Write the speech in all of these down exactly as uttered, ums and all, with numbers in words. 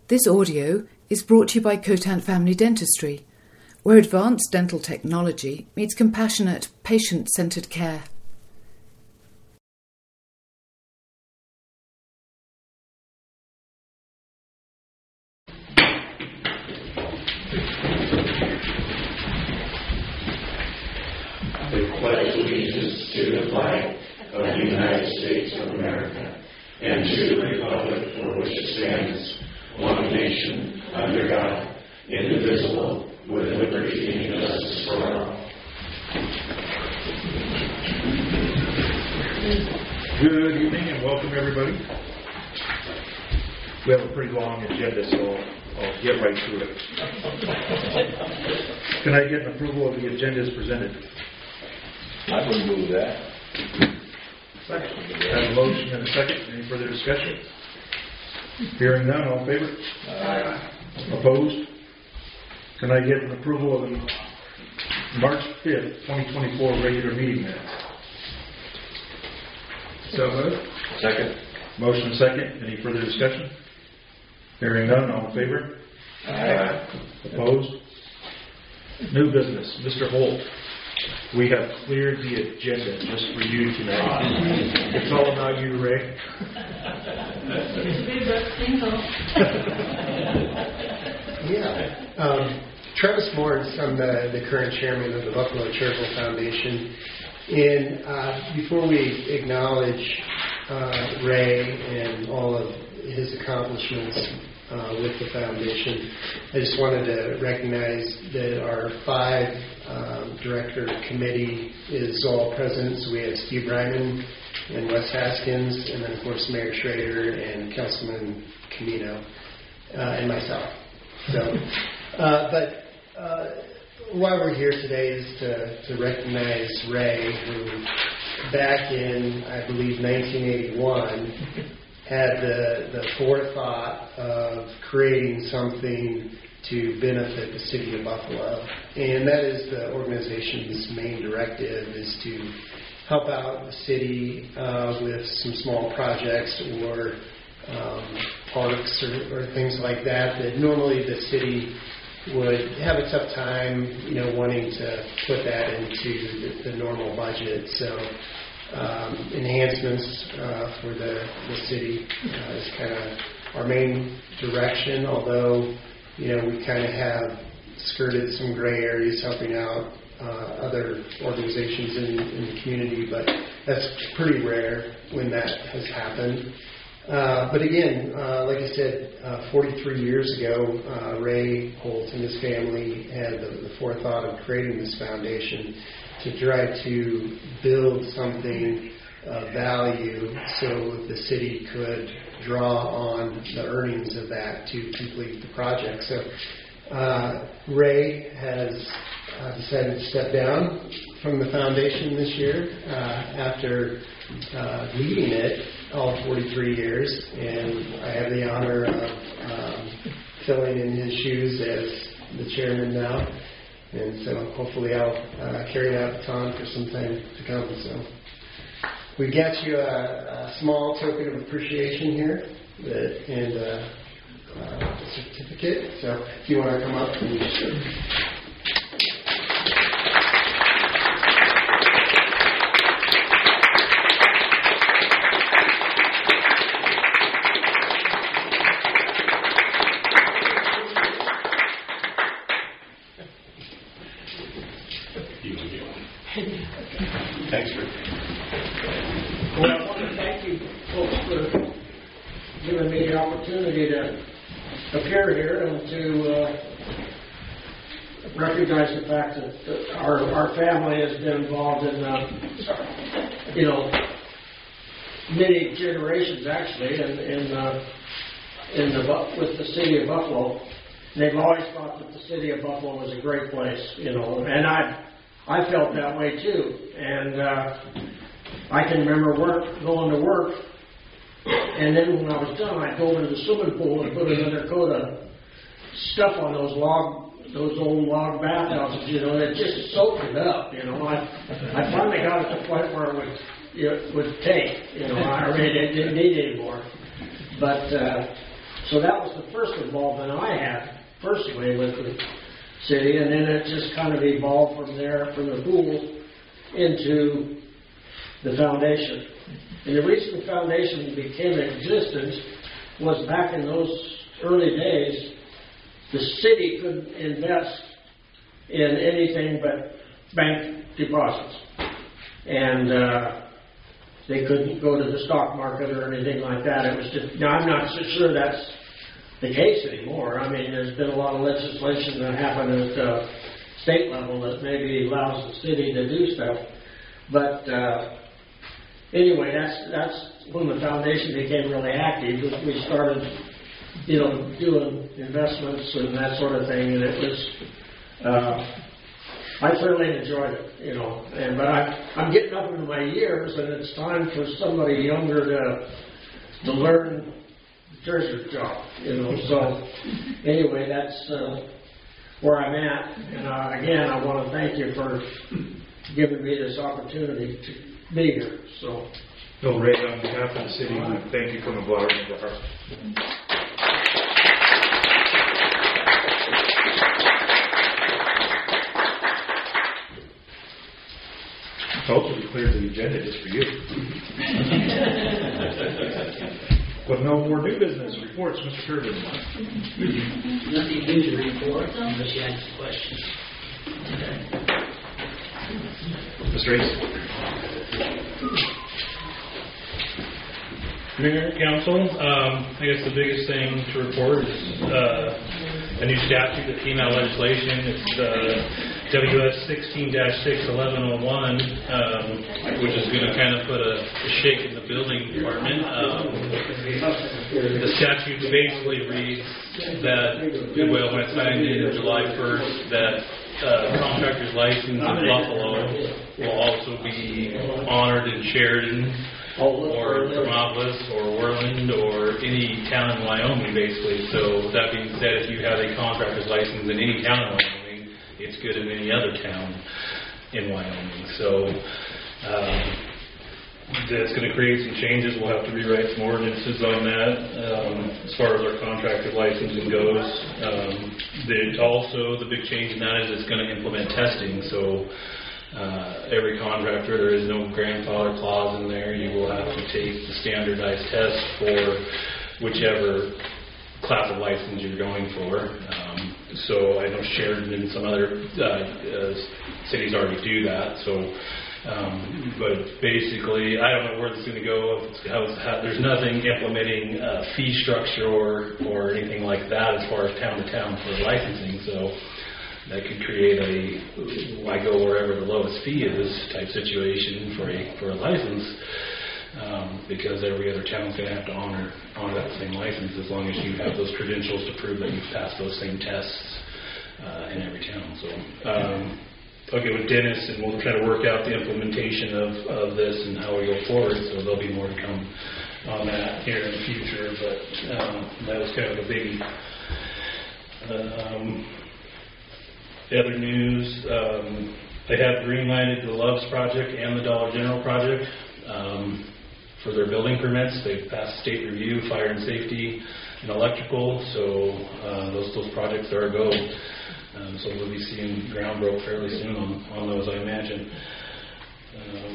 This audio is brought to you by Cotant Family Dentistry, where advanced dental technology meets compassionate, patient-centered care. I pledge allegiance to the flag of the United States of America and to the republic for which it stands, one nation, under God, indivisible, with liberty and justice for all. Good evening and welcome everybody. We have a pretty long agenda, so I'll, I'll get right to it. Can I get an approval of the agenda as presented? I would move that. Second. I have a motion and a second. Any further discussion? Hearing none, all in favor? Aye. Opposed? Can I get an approval of the March fifth, twenty twenty-four regular meeting minutes? So moved. Second. Motion and second. Any further discussion? Hearing none, all in favor? Aye. Opposed? New business. Mister Holt, we have cleared the agenda just for you tonight. It's all about you, Ray. Yeah. Um, Travis Morris, I'm the, the current chairman of the Buffalo Charitable Foundation. And uh, before we acknowledge uh, Ray and all of his accomplishments uh, with the foundation, I just wanted to recognize that our five um, director committee is all present. So we have Steve Ryman and Wes Haskins, and then of course Mayor Schrader and Councilman Camino, uh, and myself. So, uh, but uh, why we're here today is to, to recognize Ray, who back in, I believe, nineteen eighty-one, had the, the forethought of creating something to benefit the city of Buffalo. And that is the organization's main directive, is to help out the city uh, with some small projects or um, parks or, or things like that that normally the city would have a tough time, you know, wanting to put that into the, the normal budget. So um, enhancements uh, for the, the city uh, is kind of our main direction, although, you know, we kind of have skirted some gray areas helping out uh, other organizations in, in the community, but that's pretty rare when that has happened. Uh, but again, uh, like I said, uh, forty-three years ago, uh, Ray Holt and his family had the, the forethought of creating this foundation to try to build something of value so the city could draw on the earnings of that to complete the project. So uh, Ray has uh, decided to step down from the foundation this year uh, after uh, leading it all forty-three years, and I have the honor of um, filling in his shoes as the chairman now, and so hopefully I'll uh, carry that baton for some time to come. So we got you a, a small token of appreciation here that, and uh, uh, a certificate, so if you want to come up and just Thanks, Rick. Well, I want to thank you folks for giving me the opportunity to appear here and to uh, recognize the fact that, that our, our family has been involved in, uh, you know, many generations actually in, in, uh, in the, with the city of Buffalo. They've always thought that the city of Buffalo was a great place, you know, and I I felt that way too. And uh, I can remember work going to work, and then when I was done, I'd go over to the swimming pool and put another coat of stuff on those log, those old log bathhouses, you know, that just soaked it up, you know. I I finally got it to the point where it would, it would take, you know, I really didn't need any more. But uh, So that was the first involvement I had personally with the city, and then it just kind of evolved from there, from the pool into the foundation. And the reason the foundation became in existence was back in those early days, the city couldn't invest in anything but bank deposits. And uh, they couldn't go to the stock market or anything like that. It was just, now I'm not so sure that's the case anymore. I mean, there's been a lot of legislation that happened at uh, state level that maybe allows the city to do stuff. But uh, anyway, that's that's when the foundation became really active. We started, you know, doing investments and that sort of thing, and it was, uh, I thoroughly enjoyed it, you know. And but I, I'm getting up into my years, and it's time for somebody younger to to learn the treasurer's job, you know. So anyway, that's uh, where I'm at. And uh, again, I want to thank you for giving me this opportunity to be here. So. No, Ray, on behalf of the city, thank you from the bottom of our heart. Hopefully clear the agenda just for you. But no more new business reports, Mister Turvin. Nothing new to report unless you ask questions. Mister Ace. Mayor, Council, um, I guess the biggest thing to report is uh, a new statute that came out of legislation. It's uh, W S sixteen dash six eleven oh one, um, which is going to kind of put a, a shake in the building department. Um, the statute basically reads that, well, when it's signed in July first, that uh, contractor's license in Buffalo will also be honored in Sheridan, or Thermopolis, or Worland, or any town in Wyoming, basically. So that being said, if you have a contractor's license in any town in Wyoming, it's good in any other town in Wyoming. So um, that's going to create some changes. We'll have to rewrite some ordinances on that um, as far as our contractor licensing goes. Um, there's also, the big change in that is it's going to implement testing. So Uh, every contractor, there is no grandfather clause in there. You will have to take the standardized test for whichever class of license you're going for. Um, so I know Sheridan and some other uh, uh, cities already do that. So, um, but basically, I don't know where this is going to go. How, how, there's nothing implementing uh, fee structure or or anything like that as far as town to town for licensing. So that could create a why go wherever the lowest fee is type situation for a for a license, um, because every other town is going to have to honor honor that same license as long as you have those credentials to prove that you've passed those same tests uh, in every town. So um, I'll get with Dennis and we'll try to work out the implementation of, of this and how we go forward. So there'll be more to come on that here in the future. But um, that was kind of a biggie. Um, The other news, um, they have green-lighted the Loves project and the Dollar General project um, for their building permits. They've passed state review, fire and safety, and electrical. So uh, those those projects are a go. Um, so we'll be seeing ground broke fairly soon on, on those, I imagine. Um,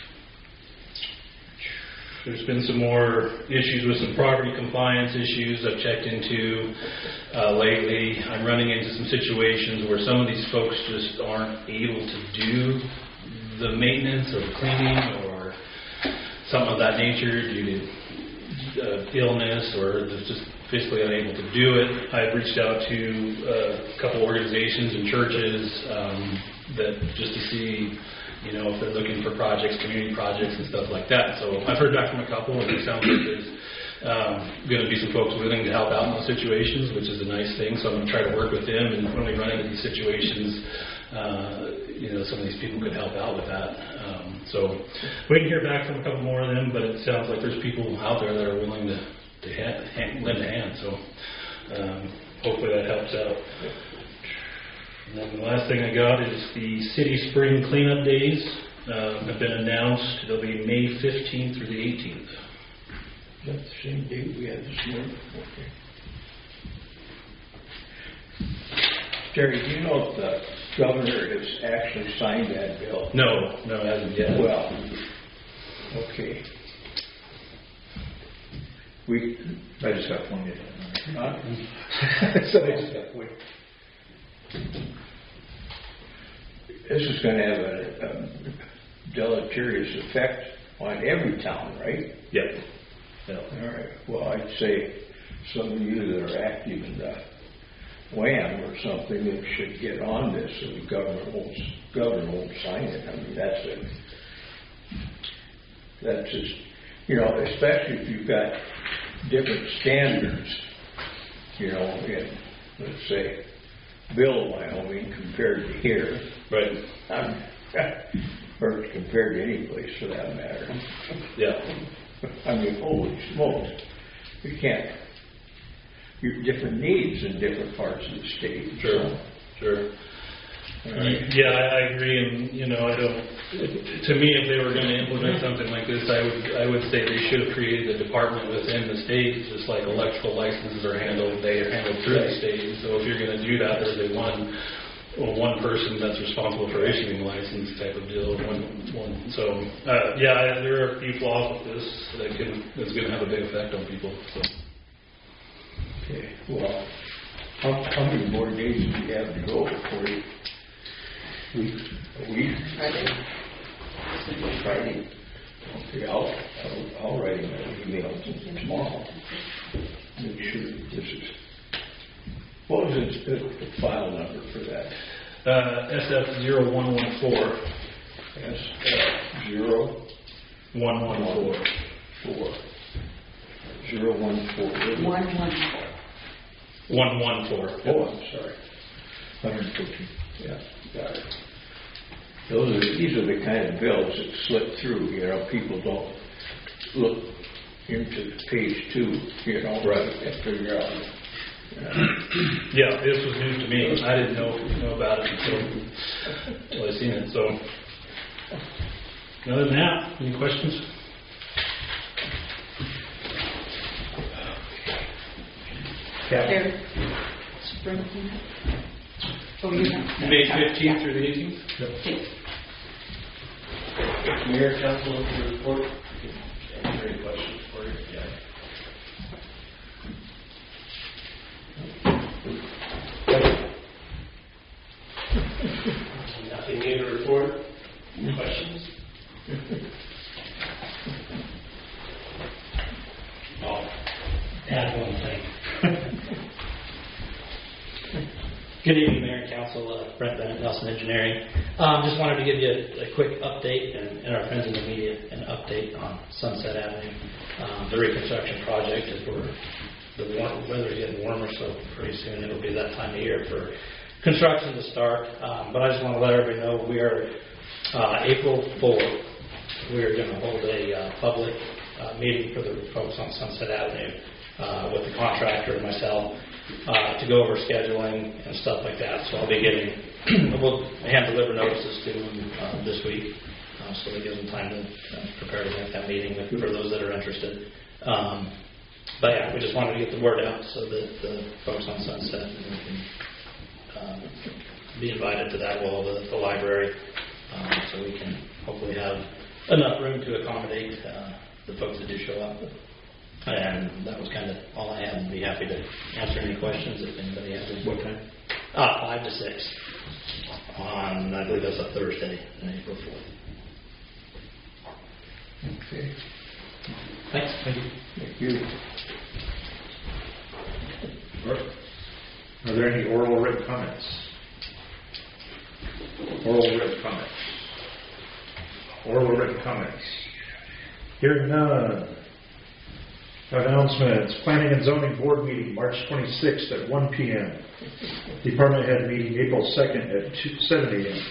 There's been some more issues with some property compliance issues I've checked into uh, lately. I'm running into some situations where some of these folks just aren't able to do the maintenance or the cleaning or something of that nature due to uh, illness, or they're just physically unable to do it. I've reached out to uh, a couple organizations and churches um, that just to see, you know, if they're looking for projects, community projects and stuff like that. So I've heard back from a couple, and it sounds like there's um, going to be some folks willing to help out in those situations, which is a nice thing. So I'm going to try to work with them, and when we run into these situations, uh, you know, some of these people could help out with that. Um, so waiting to hear back from a couple more of them, but it sounds like there's people out there that are willing to, to ha- hand, lend a hand. So um, hopefully that helps out. And then the last thing I got is the City Spring Cleanup Days uh, have been announced. They'll be May fifteenth through the eighteenth. That's the same date we had this morning. Okay. Terry, do you know if the governor has actually signed that bill? No, no, it hasn't yet. Well, okay. We, I just got pointed at. huh? So I just got pointed. This is going to have a, a deleterious effect on every town, right? Yep. Yep. All right. Well, I'd say some of you that are active in the W A M or something that should get on this, so the government won't, government won't sign it. I mean, that's a, that's just, you know, especially if you've got different standards, you know, in, let's say, Bill, Wyoming compared to here. Right. Um, or compared to any place for that matter. Yeah. I mean, holy smokes. You can't. You have different needs in different parts of the state. Sure. So. Sure. Right. Yeah, I I agree, and you know, I don't. To me, if they were going to implement something like this, I would I would say they should have created a department within the state, just like electrical licenses are handled. They are handled through the state. So if you're going to do that, there's a one well, one person that's responsible for issuing the license type of deal. One one. So uh, yeah, there are a few flaws with this that can that's going to have a big effect on people. So. Okay. Well, how, how many more days do you have to go before you? Week? A week? Friday. Friday. Okay, I'll, I'll, I'll write him an email to tomorrow. Make sure that this is. What was it, the, the file number for that? Uh, S F zero one one four. S F zero one one four. Four. Zero one four. One one four. One one four. Oh, I'm sorry. one hundred fifty. Yeah, got it. Those are, these are the kind of bills that slip through, you know, people don't look into page two, you know, right, and figure out. Uh, Yeah, this was news to me. I didn't know know about it until, until I seen it. So, other than that, any questions? There. Spring cleanup. Oh, you have. May fifteenth through the eighteenth. Okay. Mayor, council, to report. Any questions for you? Yeah. Nothing new to report. Questions? I'll add one thing. Good evening, Mayor and Council. Uh, Brent Bennett, Nelson Engineering. Um, just wanted to give you a, a quick update, and, and our friends in the media, an update on Sunset Avenue, um, the reconstruction project. As we're the warm, weather's getting warmer, so pretty soon it'll be that time of year for construction to start. Um, but I just want to let everybody know we are uh, April fourth. We are going to hold a uh, public uh, meeting for the folks on Sunset Avenue uh, with the contractor and myself. Uh, to go over scheduling and stuff like that. So I'll be getting, we'll hand deliver notices to them uh, this week, uh, so that gives them time to uh, prepare to make that meeting with, for those that are interested. Um, but yeah, we just wanted to get the word out so that the folks on Sunset can um, be invited to that. We'll have the, the library, um, so we can hopefully have enough room to accommodate uh, the folks that do show up. And that was kind of all I had. I'd be happy to answer any questions if anybody has any. What time? Uh, five to six on, I believe that's a Thursday, on April fourth. okay. Thanks. Thank you. Thank you. Are there any oral or written comments? Oral or written comments? Oral or written comments? Hearing none. Announcements. Planning and Zoning Board meeting March twenty-sixth at one p.m. Department Head meeting April second at seven a.m.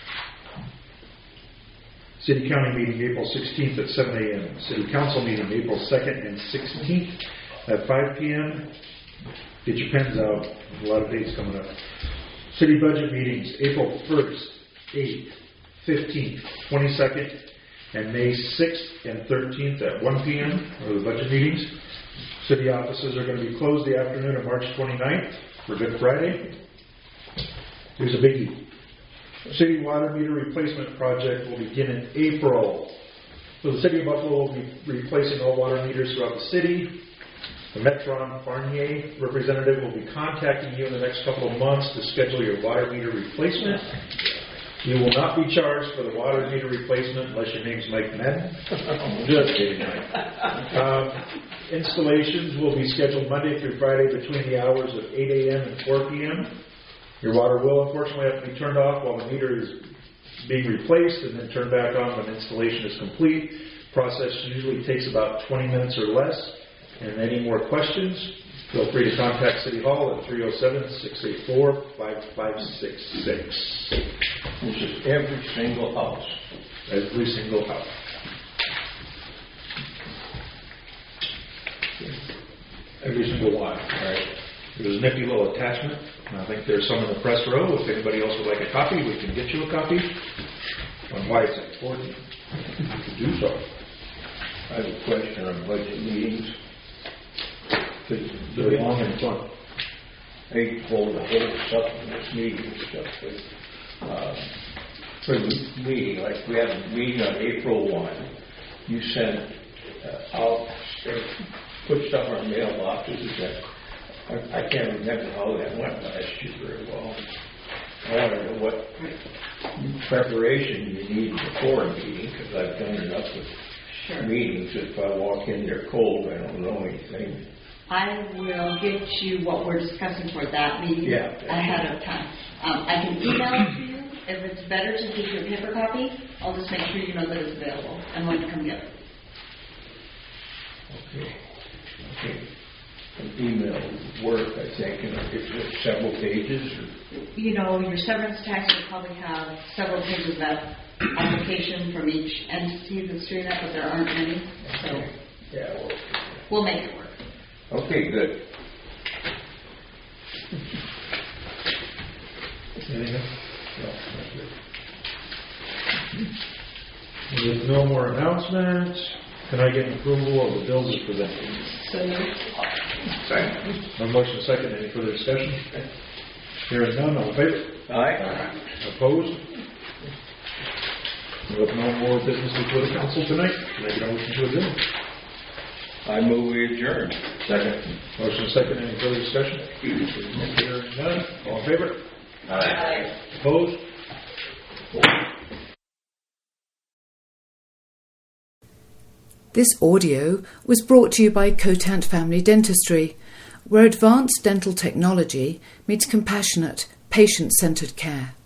City County meeting April sixteenth at seven a.m. City Council meeting April second and sixteenth at five p.m. Get your pens out. There's a lot of dates coming up. City budget meetings April first, eighth, fifteenth, twenty-second, and May sixth and thirteenth at one p.m. are the budget meetings. City offices are going to be closed the afternoon of March twenty-ninth for Good Friday. Here's a biggie. City water meter replacement project will begin in April. So the City of Buffalo will be replacing all water meters throughout the city. The Metron Barnier representative will be contacting you in the next couple of months to schedule your water meter replacement. You will not be charged for the water meter replacement unless your name's Mike Madden. Just kidding. Um, installations will be scheduled Monday through Friday between the hours of eight a.m. and four p.m. Your water will unfortunately have to be turned off while the meter is being replaced and then turned back on when installation is complete. Process usually takes about twenty minutes or less. And any more questions, feel free to contact City Hall at three oh seven, six eight four, five five six six. This is every single house. Every single house. Every single one. All right. There's a nifty little attachment. I think there's some in the press row. If anybody else would like a copy, we can get you a copy on why it's important to do so. I have a question on budget meetings. They're long and fun. I hate to hold the whole stuff in this meeting and stuff, but uh, for the meeting, like we had a meeting on April first, you sent uh, out, put stuff on mailboxes. That I, I can't remember how that went last year very well. I want to know what preparation you need before a meeting, because I've done enough with Sure. meetings. If I walk in there cold, I don't know anything. I will get you what we're discussing for that meeting Yeah. ahead of time. Um, I can email it to you. If it's better to give you a paper copy, I'll just make sure you know that it's available and when to come get it. Okay. Okay. An email would work, I think, and if it's several pages. Or You know, your severance tax will probably have several pages of application from each entity that's doing that, but there aren't many. So yeah, well, we'll make it work. okay, good. Anything else? No, that's good. With no more announcements, can I get an approval of the bills as presented? So Second. No motion second. Any further discussion? Hearing none, all in favor? Aye. Opposed? With no more business before the council tonight, can I get a motion to adjourn? I move we adjourn. Second. Motion second. Any further discussion? Hearing none, all in favor? Aye. Opposed? This audio was brought to you by Cotant Family Dentistry, where advanced dental technology meets compassionate, patient-centered care.